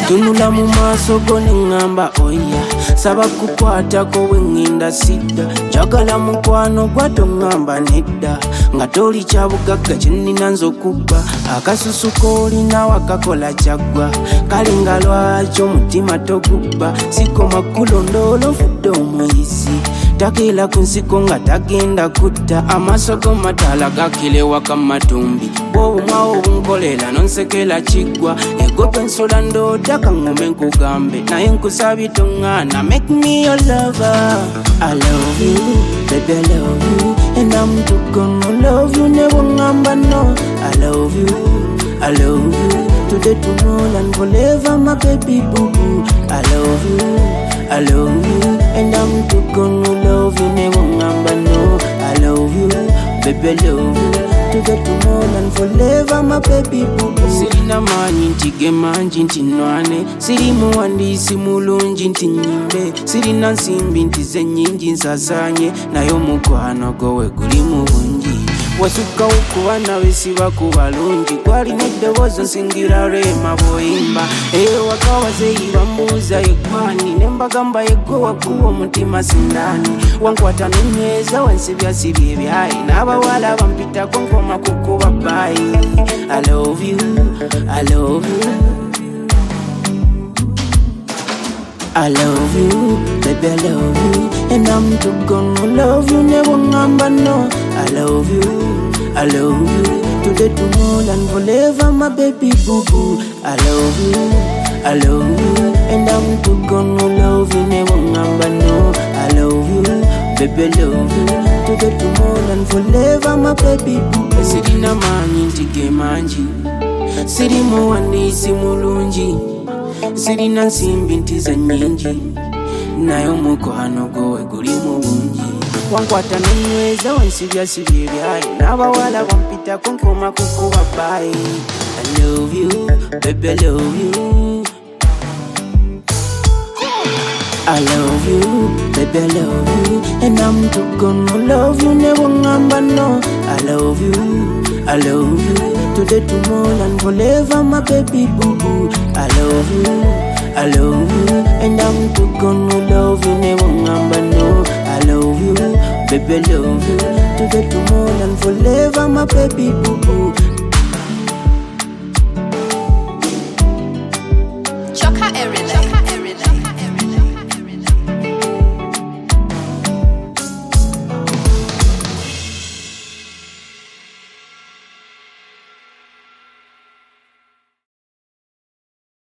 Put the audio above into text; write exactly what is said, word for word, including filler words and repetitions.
tunula mu maaso go nengamba oya saba kukwatako wenginda sida njagala mukwano gwatongamba nedda nga toli kyabugagga kyenina nzokubba akasusu koolina wakakola kyaggwa kale nga lwaki omutima togubba sikoma kulondoolo nfudde omuyisi takeera ku nsiko nga tagenda kutta amaaso go mataala gakilewa kamatumbi bw'obumwawo obunkolera nonsekera kiggwa egope nsula ndooda kaŋŋome nkugambe naye nkusabye toŋŋaana make me your lover. I love you, baby I love you, and I'm too gonna love you, never ngamba no. I love you, I love you, today tomorrow and forever my baby boo boo. I love you, I love you, and I'm too gonna love you, never ngamba no. I love you, baby I love you, today tomorrow and forever my baby boo boo. Sirina manyi nti gemanji nti nwane, siri muwandiisi mulungi nti nyimbe, sirina nsimbi nti ze nnyingi nsasanye, naye omukwano gowe guli mu bungi. Wasukkawo kuba nawe siba ku balungi, gwalina eddoboozi nsingira Rema bw'oyimba, ewaka wazeeyi bambuuza yeggwani, ne mbagamba yeggwe waggwa omutima sindaani, wankwata n'enyweza wansibyasibya ebyayi, n'abawala bampitako nkoma kukuba bbayi. I love you, I love you, I love you, baby I love you, and I'm too gonna love you, never ngamba no. I love you, I love you, today tomorrow and forever my baby boo boo. I love you, I love you, and I'm too gonna love you, never ngamba no. I love you, baby I love you, today tomorrow and forever my baby boo boo. Sirina manyi nti gemanji, siri muwandiisi mulungi, sirina nsimbi nti ze nnyingi, naye omukwano gowe guli mu bungi. Wankwata n'enyweza wansibyasibya ebyayi, n'abawala bampitako nkoma kukuba bbayi. I love you, baby I love you, I love you, baby I love you, and I'm too gonna love you, never ngamba no. I love you, I love you, today tomorrow and forever my baby boo boo. I love you, I love you, and I'm too gonna love you, never ngamba no. I love you, baby I love you, today tomorrow and forever my baby boo boo.